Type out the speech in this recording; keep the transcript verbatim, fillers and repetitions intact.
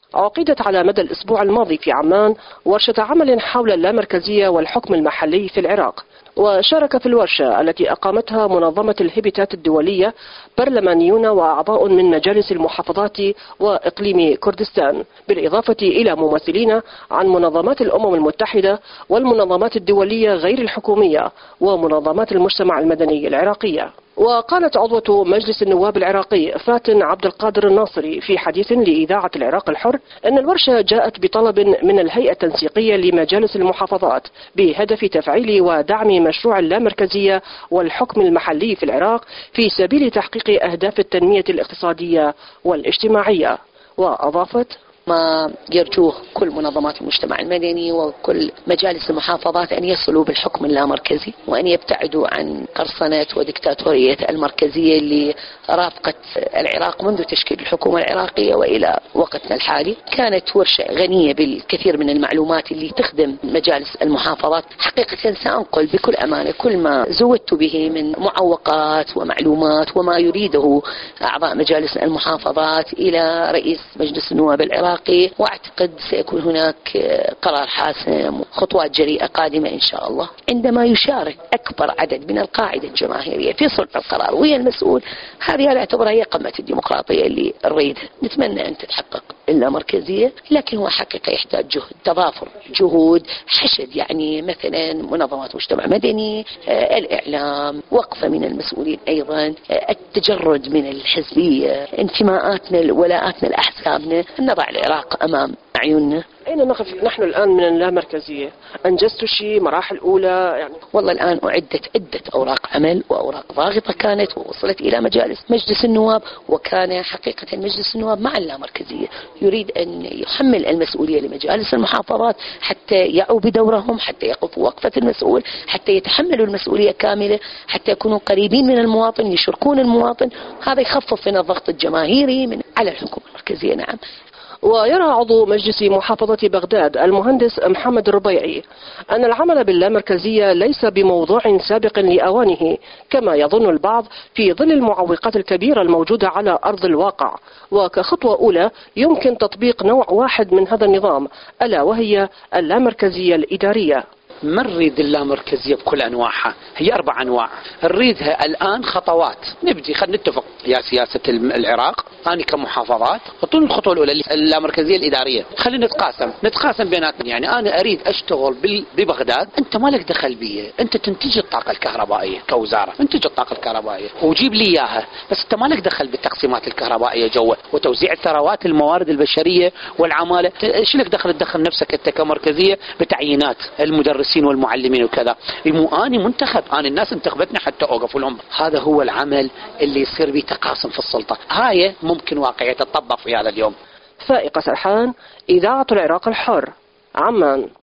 عقدت على مدى الأسبوع الماضي في عمان ورشة عمل حول اللامركزية والحكم المحلي في العراق. وشارك في الورشة التي أقامتها منظمة الهبيتات الدولية برلمانيون وأعضاء من مجالس المحافظات وإقليم كردستان، بالإضافة إلى ممثلين عن منظمات الأمم المتحدة والمنظمات الدولية غير الحكومية ومنظمات المجتمع المدني العراقية. وقالت عضوة مجلس النواب العراقي فاتن عبد القادر الناصري في حديث لإذاعة العراق الحر أن الورشة جاءت بطلب من الهيئة التنسيقية لمجالس المحافظات بهدف تفعيل ودعم مشروع اللامركزية والحكم المحلي في العراق في سبيل تحقيق أهداف التنمية الاقتصادية والاجتماعية. وأضافت: ما يرجوه كل منظمات المجتمع المدني وكل مجالس المحافظات أن يصلوا بالحكم اللامركزي وأن يبتعدوا عن قرصنة وديكتاتورية المركزية اللي رافقت العراق منذ تشكيل الحكومة العراقية وإلى وقتنا الحالي. كانت ورشة غنية بالكثير من المعلومات اللي تخدم مجالس المحافظات. حقيقة سأنقل بكل أمانة كل ما زودت به من معوقات ومعلومات وما يريده أعضاء مجالس المحافظات إلى رئيس مجلس النواب العراقي، واعتقد سيكون هناك قرار حاسم وخطوات جريئة قادمة ان شاء الله عندما يشارك اكبر عدد من القاعدة الجماهيرية في صنع القرار وهي المسؤول. هذه انا اعتبرها هي قمة الديمقراطية اللي نريدها. نتمنى ان تتحقق اللامركزية، لكن هو حقيقة يحتاج جهد، تضافر جهود، حشد يعني مثلا منظمات مجتمع مدني، الاعلام، وقفة من المسؤولين ايضا، التجرد من الحزبية، انتماءاتنا ولاءاتنا لاحزابنا، نضع العراق امام اعيننا. أين نقف نحن الآن من اللامركزية؟ أنجزت شيء مراحل أولى يعني؟ والله الآن أعدت عدة أوراق عمل وأوراق ضاغطة كانت ووصلت إلى مجالس مجلس النواب، وكان حقيقة مجلس النواب مع اللامركزية يريد أن يحمل المسؤولية لمجالس المحافظات حتى يعوا بدورهم، حتى يقفوا وقفة المسؤول، حتى يتحملوا المسؤولية كاملة، حتى يكونوا قريبين من المواطن، يشاركون المواطن. هذا يخفف من الضغط الجماهيري من على الحكومة المركزية. نعم. ويرى عضو مجلس محافظة بغداد المهندس محمد الربيعي أن العمل باللامركزية ليس بموضوع سابق لأوانه كما يظن البعض في ظل المعوقات الكبيرة الموجودة على أرض الواقع، وكخطوة أولى يمكن تطبيق نوع واحد من هذا النظام ألا وهي اللامركزية الإدارية. ما نريد اللامركزية بكل أنواعها، هي أربع أنواع نريدها الآن. خطوات نبدي، خلينا نتفق يا سياسة العراق أنا كمحافظات خطون الخطوة الأولى اللامركزية الإدارية. خلينا نتقاسم نتقاسم بيناتنا. يعني أنا أريد أشتغل ببغداد، أنت ما لك دخل بي، أنت تنتج الطاقة الكهربائية كوزارة، انتج الطاقة الكهربائية وجيب لي إياها، بس أنت ما لك دخل بالتقسيمات الكهربائية جوا وتوزيع الثروات الموارد البشرية والعمالة. إيش لك دخل تدخل نفسك أنت كمركزية بتعيينات المدرسين والمعلمين وكذا؟ مو أنا منتخب، أنا الناس انتخبتني حتى أوقف لهم. هذا هو العمل اللي يصير به تقاسم في السلطة. هاي ممكن واقعية تطبق في هذا اليوم. فائقة سرحان، إذاعة العراق الحر، عمان.